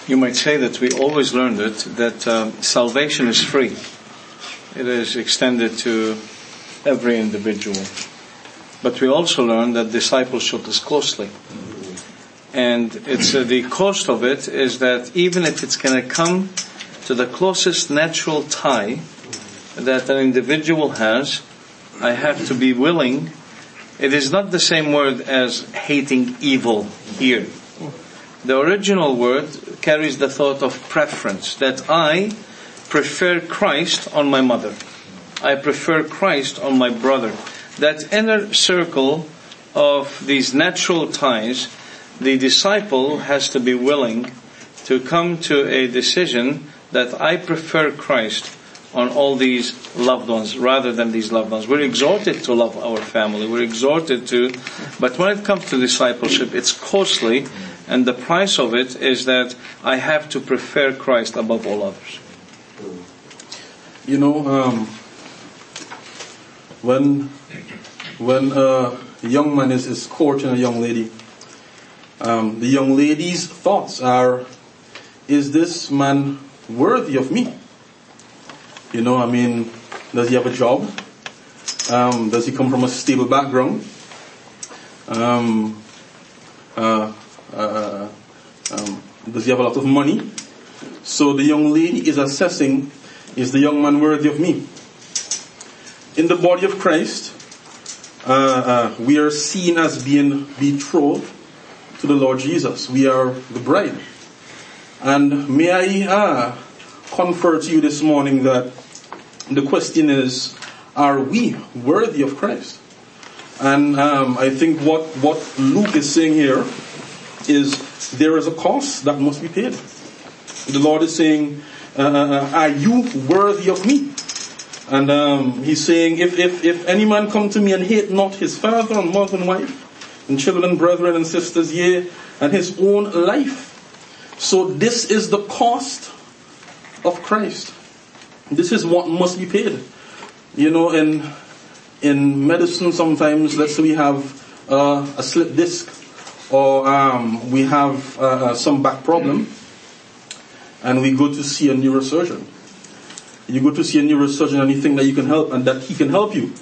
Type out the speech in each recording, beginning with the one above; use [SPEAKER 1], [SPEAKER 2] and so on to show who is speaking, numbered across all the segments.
[SPEAKER 1] You might say that we always learned it, that salvation is free. It is extended to every individual. But we also learned that discipleship is costly. And it's the cost of it is that even if it's going to come to the closest natural tie that an individual has, I have to be willing. It is not the same word as hating evil here. The original word carries the thought of preference, that I prefer Christ on my mother. I prefer Christ on my brother. That inner circle of these natural ties, the disciple has to be willing to come to a decision that I prefer Christ on all these loved ones rather than these loved ones. We're exhorted to love our family. We're exhorted to, but when it comes to discipleship, it's costly, and the price of it is that I have to prefer Christ above all others.
[SPEAKER 2] You know, when a young man is courting a young lady, the young lady's thoughts are, is this man worthy of me? You know, I mean, does he have a job? Does he come from a stable background? Does he have a lot of money? So the young lady is assessing, is the young man worthy of me? In the body of Christ, we are seen as being betrothed to the Lord Jesus. We are the bride. And may I confer to you this morning that the question is, are we worthy of Christ? And I think what Luke is saying here is there is a cost that must be paid. The Lord is saying, are you worthy of me? And he's saying, if any man come to me and hate not his father and mother and wife, and children and brethren and sisters, yea, and his own life. So this is the cost of Christ. This is what must be paid. You know, in medicine sometimes, let's say we have a slip disc, or we have some back problem, and we go to see a neurosurgeon. You go to see a neurosurgeon and you think that you can help and that he can help you.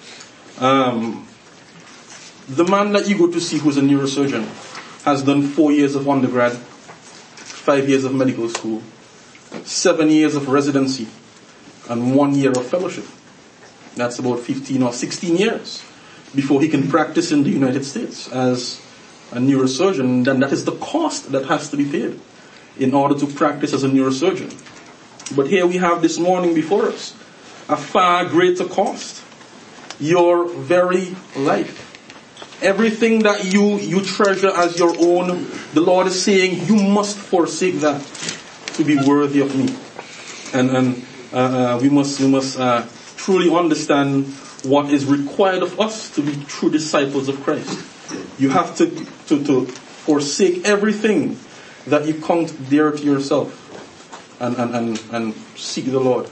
[SPEAKER 2] The man that you go to see who's a neurosurgeon has done 4 years of undergrad, 5 years of medical school, 7 years of residency, and 1 year of fellowship. That's about 15 or 16 years before he can practice in the United States as a neurosurgeon. And that is the cost that has to be paid in order to practice as a neurosurgeon. But here we have this morning before us a far greater cost. Your very life. Everything that you treasure as your own, the Lord is saying you must forsake that to be worthy of me. And we must truly understand what is required of us to be true disciples of Christ. You have to forsake everything that you count dear to yourself and seek the Lord.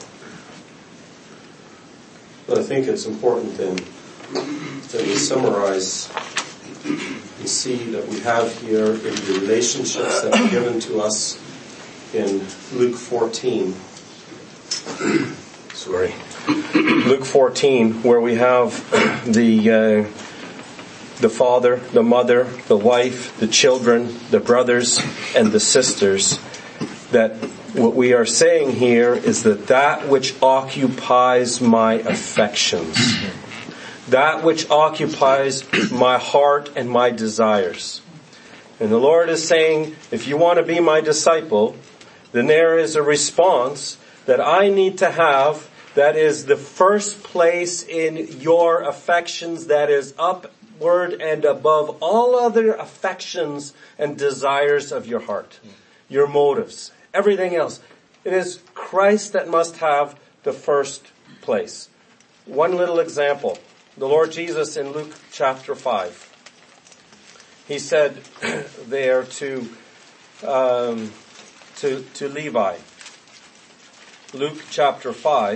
[SPEAKER 3] But I think it's important then that we summarize and see that we have here in the relationships that are given to us in Luke 14. Luke 14, where we have the father, the mother, the wife, the children, the brothers, and the sisters. That what we are saying here is that which occupies my affections, that which occupies my heart and my desires. And the Lord is saying, if you want to be my disciple, then there is a response that I need to have that is the first place in your affections, that is upward and above all other affections and desires of your heart, your motives, everything else. It is Christ that must have the first place. One little example. The Lord Jesus in Luke chapter 5, he said there to Levi, Luke chapter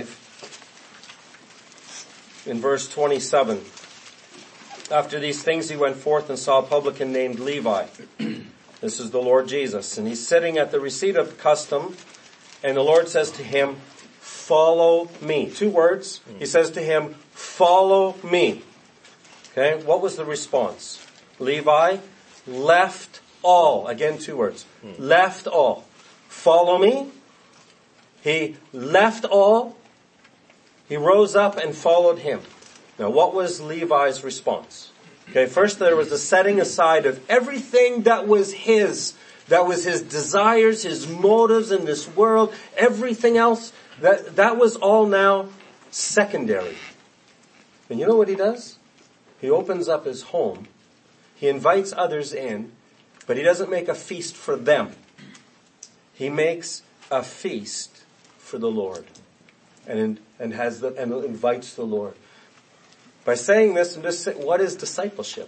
[SPEAKER 3] 5, in verse 27, after these things he went forth and saw a publican named Levi, This is the Lord Jesus. And he's sitting at the receipt of custom. And the Lord says to him, follow me. 2 words. He says to him, follow me. Okay, what was the response? Levi left all. Again, 2 words. Left all. Follow me. He left all. He rose up and followed him. Now, what was Levi's response? Okay, first there was the setting aside of everything that was his desires, his motives in this world, everything else. That was all now secondary. And you know what he does? He opens up his home. He invites others in, but he doesn't make a feast for them. He makes a feast for the Lord, and invites the Lord. By saying this, what is discipleship?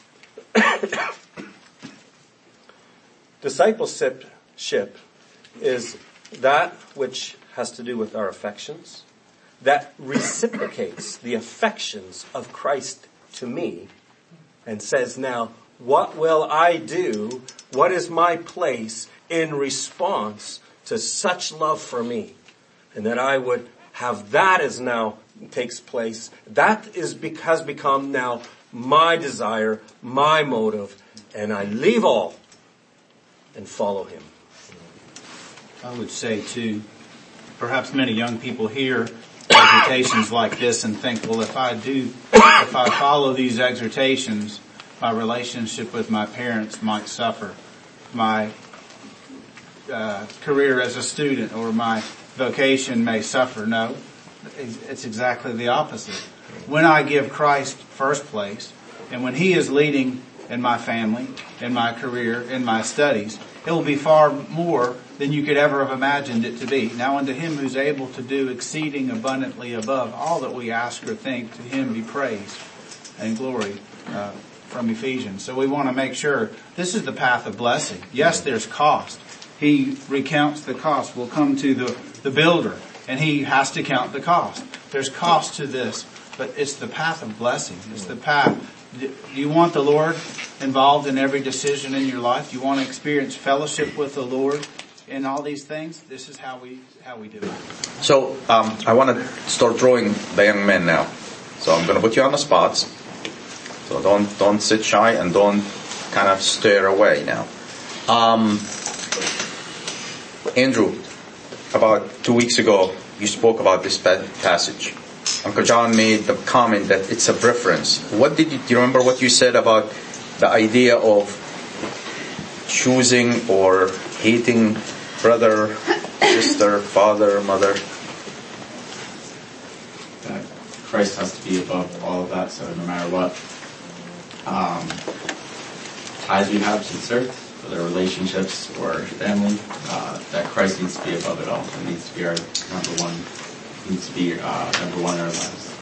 [SPEAKER 3] Discipleship is that which has to do with our affections, that reciprocates the affections of Christ to me, and says, now, what will I do? What is my place in response to such love for me? And that I would have that as now takes place. That has become now my desire, my motive, and I leave all and follow him.
[SPEAKER 4] I would say too, perhaps many young people hear exhortations like this and think, well, if I follow these exhortations, my relationship with my parents might suffer. My career as a student or my vocation may suffer. No, it's exactly the opposite. When I give Christ first place, and when he is leading in my family, in my career, in my studies, it will be far more than you could ever have imagined it to be. Now unto him who's able to do exceeding abundantly above all that we ask or think, to him be praise and glory from Ephesians. So we want to make sure this is the path of blessing. Yes, there's cost. He recounts the cost. We'll come to the builder, and he has to count the cost. There's cost to this, but it's the path of blessing. It's the path. Do you want the Lord involved in every decision in your life? Do you want to experience fellowship with the Lord in all these things? This is how we do it.
[SPEAKER 5] So I want to start drawing the young men now. So I'm going to put you on the spots. So don't sit shy and don't kind of stare away now. Andrew, about 2 weeks ago, you spoke about this passage. Uncle John made the comment that it's a preference. Do you remember what you said about the idea of choosing or hating brother, sister, father, mother?
[SPEAKER 6] Christ has to be above all of that, so no matter what ties we have to this earth, whether relationships or family, that Christ needs to be above it all. It needs to be our number one in our lives.